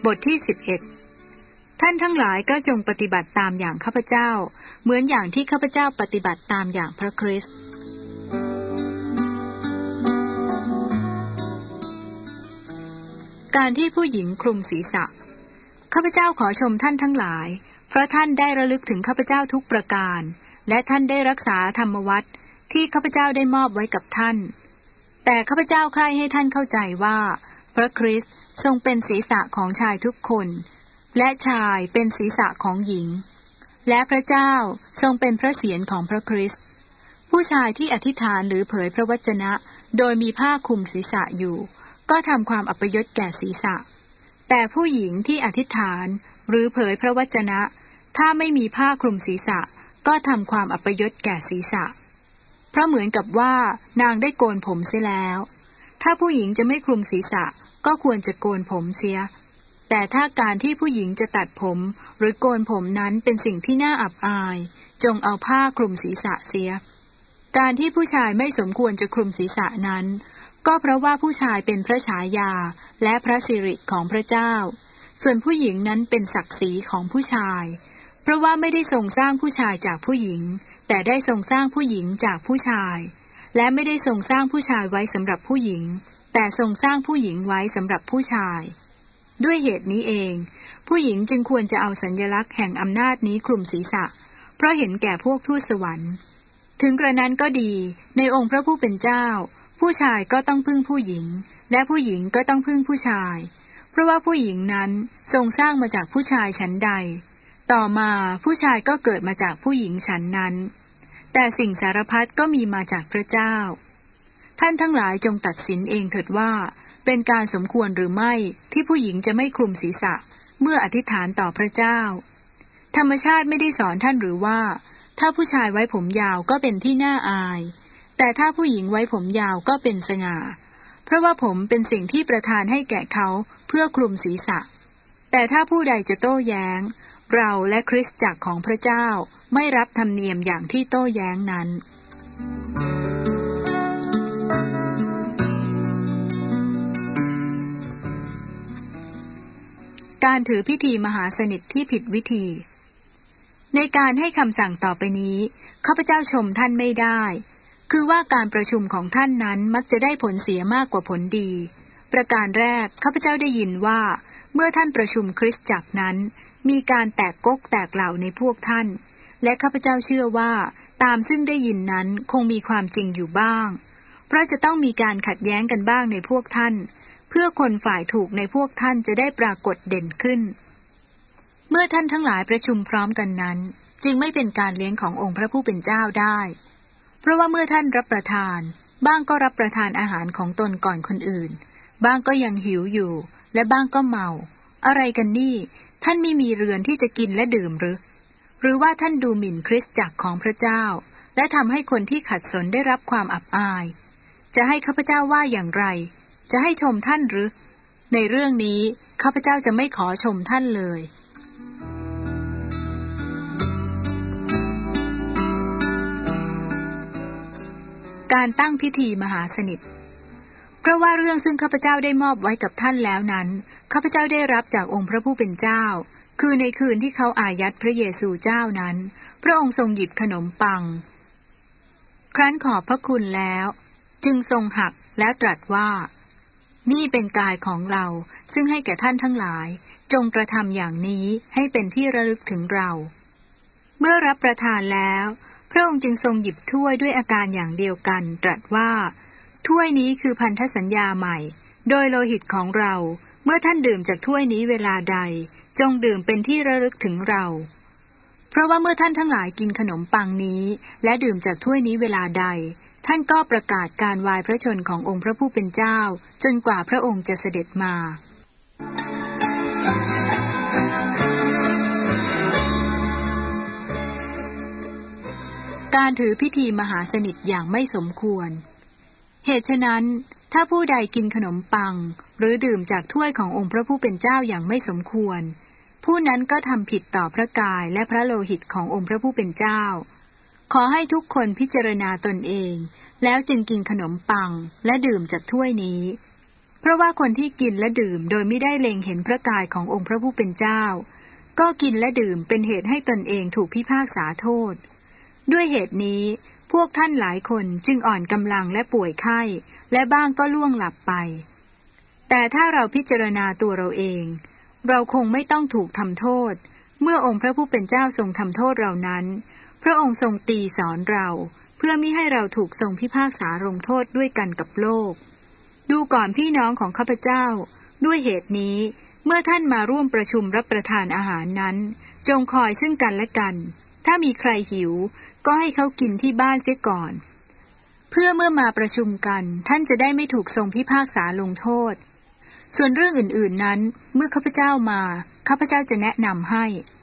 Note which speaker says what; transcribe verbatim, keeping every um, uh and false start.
Speaker 1: บทที่สิบเอ็ดท่านทั้งหลายก็จงปฏิบัติตามอย่างข้าพเจ้าเหมือนอย่างที่ข้าพเจ้าปฏิบัติตามอย่างพระคริสต์การที่ผู้หญิงคลุมศีรษะข้าพเจ้าขอชมท่านทั้งหลายเพราะท่านได้ระลึกถึงข้าพเจ้าทุกประการและท่านได้รักษาธรรมวัตรที่ข้าพเจ้าได้มอบไว้กับท่านแต่ข้าพเจ้าใคร่ให้ท่านเข้าใจว่าพระคริสต์ทรงเป็นศีรษะของชายทุกคนและชายเป็นศีรษะของหญิงและพระเจ้าทรงเป็นพระเศียรของพระคริสต์ผู้ชายที่อธิษฐานหรือเผยพระวจนะโดยมีผ้าคลุมศีรษะอยู่ก็ทำความอัปยศแก่ศีรษะแต่ผู้หญิงที่อธิษฐานหรือเผยพระวจนะถ้าไม่มีผ้าคลุมศีรษะก็ทำความอัปยศแก่ศีรษะเพราะเหมือนกับว่านางได้โกนผมเสียแล้วถ้าผู้หญิงจะไม่คลุมศีรษะก็ควรจะโกนผมเสียแต่ถ้าการที่ผู้หญิงจะตัดผมหรือโกนผมนั้นเป็นสิ่งที่น่าอับอายจงเอาผ้าคลุมศีรษะเสียการที่ผู้ชายไม่สมควรจะคลุมศีรษะนั้นก็เพราะว่าผู้ชายเป็นพระฉายาและพระสิริของพระเจ้าส่วนผู้หญิงนั้นเป็นศักดิ์ศรีของผู้ชายเพราะว่าไม่ได้ทรงสร้างผู้ชายจากผู้หญิงแต่ได้ทรงสร้างผู้หญิงจากผู้ชายและไม่ได้ทรงสร้างผู้ชายไว้สำหรับผู้หญิงแต่ทรงสร้างผู้หญิงไว้สำหรับผู้ชายด้วยเหตุนี้เองผู้หญิงจึงควรจะเอาสัญลักษณ์แห่งอำนาจนี้คลุมศีรษะเพราะเห็นแก่พวกทูตสวรรค์ถึงกระนั้นก็ดีในองค์พระผู้เป็นเจ้าผู้ชายก็ต้องพึ่งผู้หญิงและผู้หญิงก็ต้องพึ่งผู้ชายเพราะว่าผู้หญิงนั้นทรงสร้างมาจากผู้ชายฉันใดต่อมาผู้ชายก็เกิดมาจากผู้หญิงฉันนั้นแต่สิ่งสารพัดก็มีมาจากพระเจ้าท่านทั้งหลายจงตัดสินเองเถิดว่าเป็นการสมควรหรือไม่ที่ผู้หญิงจะไม่คลุมศีรษะเมื่ออธิษฐานต่อพระเจ้าธรรมชาติไม่ได้สอนท่านหรือว่าถ้าผู้ชายไว้ผมยาวก็เป็นที่น่าอายแต่ถ้าผู้หญิงไว้ผมยาวก็เป็นสง่าเพราะว่าผมเป็นสิ่งที่ประทานให้แก่เขาเพื่อคลุมศีรษะแต่ถ้าผู้ใดจะโต้แย้งเราและคริสตจักรของพระเจ้าไม่รับธรรมเนียมอย่างที่โต้แย้งนั้นการถือพิธีมหาสนิทที่ผิดวิธีในการให้คำสั่งต่อไปนี้ข้าพเจ้าชมท่านไม่ได้คือว่าการประชุมของท่านนั้นมักจะได้ผลเสียมากกว่าผลดีประการแรกข้าพเจ้าได้ยินว่าเมื่อท่านประชุมคริสตจักรนั้นมีการแตกก๊กแตกเหล่าในพวกท่านและข้าพเจ้าเชื่อว่าตามซึ่งได้ยินนั้นคงมีความจริงอยู่บ้างเพราะจะต้องมีการขัดแย้งกันบ้างในพวกท่านเพื่อคนฝ่ายถูกในพวกท่านจะได้ปรากฏเด่นขึ้นเมื่อท่านทั้งหลายประชุมพร้อมกันนั้นจึงไม่เป็นการเลี้ยงขององค์พระผู้เป็นเจ้าได้เพราะว่าเมื่อท่านรับประทานบ้างก็รับประทานอาหารของตนก่อนคนอื่นบ้างก็ยังหิวอยู่และบ้างก็เมาอะไรกันนี่ท่านไม่มีเรือนที่จะกินและดื่มหรือหรือว่าท่านดูหมิ่นคริสตจักรของพระเจ้าและทำให้คนที่ขัดสนได้รับความอับอายจะให้ข้าพเจ้าว่าอย่างไรจะให้ชมท่านหรือในเรื่องนี้ข้าพเจ้าจะไม่ขอชมท่านเลยการตั้งพิธีมหาสนิทเพราะว่าเรื่องซึ่งข้าพเจ้าได้มอบไว้กับท่านแล้วนั้นข้าพเจ้าได้รับจากองค์พระผู้เป็นเจ้าคือในคืนที่เขาอายัดพระเยซูเจ้านั้นพระองค์ทรงหยิบขนมปังครั้นขอบพระคุณแล้วจึงทรงหักแล้วตรัสว่านี่เป็นกายของเราซึ่งให้แก่ท่านทั้งหลายจงกระทำอย่างนี้ให้เป็นที่ระลึกถึงเราเมื่อรับประทานแล้วพระองค์จึงทรงหยิบถ้วยด้วยอาการอย่างเดียวกันตรัสว่าถ้วยนี้คือพันธสัญญาใหม่โดยโลหิตของเราเมื่อท่านดื่มจากถ้วยนี้เวลาใดจงดื่มเป็นที่ระลึกถึงเราเพราะว่าเมื่อท่านทั้งหลายกินขนมปังนี้และดื่มจากถ้วยนี้เวลาใดท่านก็ประกาศการวายพระชนขององค์พระผู้เป็นเจ้าจนกว่าพระองค์จะเสด็จมาการถือพิธีมหาสนิทอย่างไม่สมควรเหตุฉะนั้นถ้าผู้ใดกินขนมปังหรือดื่มจากถ้วยขององค์พระผู้เป็นเจ้าอย่างไม่สมควรผู้นั้นก็ทำผิดต่อพระกายและพระโลหิตขององค์พระผู้เป็นเจ้าขอให้ทุกคนพิจารณาตนเองแล้วจึงกินขนมปังและดื่มจากถ้วยนี้เพราะว่าคนที่กินและดื่มโดยไม่ได้เล็งเห็นพระกายขององค์พระผู้เป็นเจ้าก็กินและดื่มเป็นเหตุให้ตนเองถูกพิพากษาโทษด้วยเหตุนี้พวกท่านหลายคนจึงอ่อนกำลังและป่วยไข้และบ้างก็ล่วงหลับไปแต่ถ้าเราพิจารณาตัวเราเองเราคงไม่ต้องถูกทำโทษเมื่อองค์พระผู้เป็นเจ้าทรงทำโทษเรานั้นพระองค์ทรงตีสอนเราเพื่อมิให้เราถูกทรงพิพากษาลงโทษด้วยกันกับโลกดูก่อนพี่น้องของข้าพเจ้าด้วยเหตุนี้เมื่อท่านมาร่วมประชุมรับประทานอาหารนั้นจงคอยซึ่งกันและกันถ้ามีใครหิวก็ให้เขากินที่บ้านเสียก่อนเพื่อเมื่อมาประชุมกันท่านจะได้ไม่ถูกทรงพิพากษาลงโทษส่วนเรื่องอื่นๆนั้นเมื่อข้าพเจ้ามาข้าพเจ้าจะแนะนำให้